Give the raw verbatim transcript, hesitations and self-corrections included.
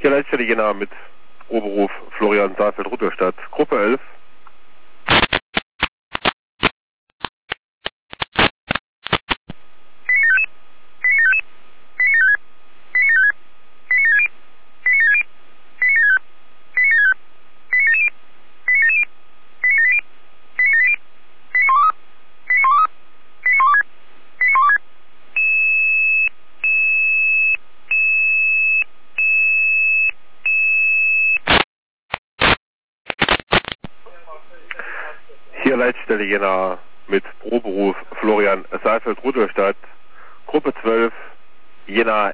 Hier Leitstelle Jena mit Oberruf Florian Saalfeld-Rudolstadt, Gruppe elf. Hier Leitstelle Jena mit Proberuf Florian Saalfeld-Rudolstadt, Gruppe zwölf, Jena